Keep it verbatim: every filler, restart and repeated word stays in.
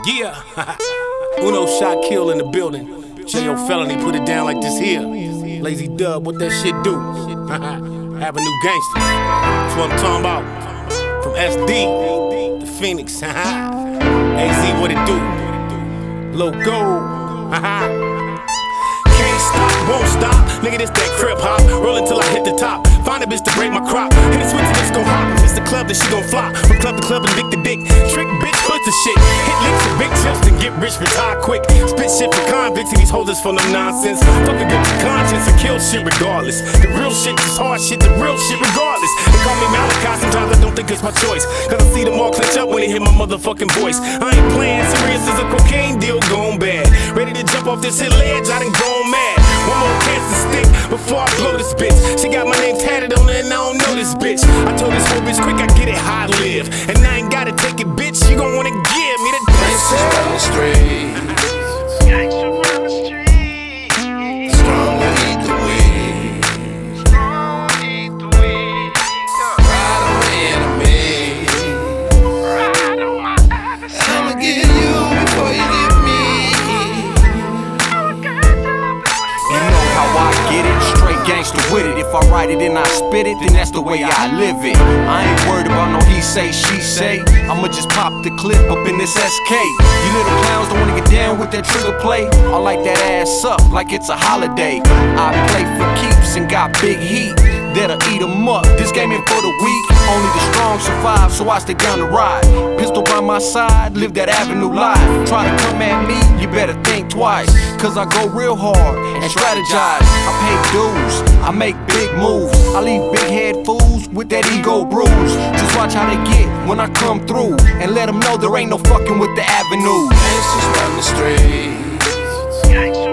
Yeah, Uno shot kill in the building. J O Felony put it down like this here. Lazy Dub, what that shit do? Avenue Gangsters, that's what I'm talking about. From S D to Phoenix, A Z, what it do? Logo, can't stop, won't stop. Nigga, this that crib hop. Rollin' till I hit the top. Find a bitch to break my crop. Hit a switch and just go hop. If it's the club, then she gon' flop. From club to club and dick to dick. Trick bitch, put the shit. Hit licks and big tips and get rich, retire quick. Spit shit for convicts and these holders for no nonsense. Fucking good to conscience and kill shit regardless. The real shit is hard shit, the real shit regardless. They call me Malachi, sometimes I don't think it's my choice. Cause I see them all clench up when they hear my motherfucking voice. I ain't playing serious as a cocaine deal gone bad. Ready to jump off this hit ledge, I done gone mad. One more cancer stick before I blow this bitch. She got my name tatted on her and I don't know this bitch. I told this whole bitch quick I get it how I live. And I ain't gotta take it, bitch, you gon' wanna give me the Gangsters from the streets. Gangsters from the streets. Strong will eat the weed. Strong eat the weed. Ride on my enemy. Ride on my adversary. I'ma get you before you get me. You know how I get it, straight gangster with it. If I write it and I spit it, then that's the way I live it. I ain't worried about no he say, she say. I'ma just pop the clip up in this S K. You little clowns don't wanna get down with that trigger play. I like that ass up like it's a holiday. I play for keeps and got big heat that'll eat 'em up. This game ain't for the weak. Only the strong survive, so I stay down to ride. Pistol by my side, live that avenue life. Try to come at me, you better think twice. Cause I go real hard and strategize. I pay dues, I make big moves. I leave big head fools with that ego bruise. Just watch how they get when I come through. And let them know there ain't no fucking with the avenue. Gangsters from the streets. Gangsters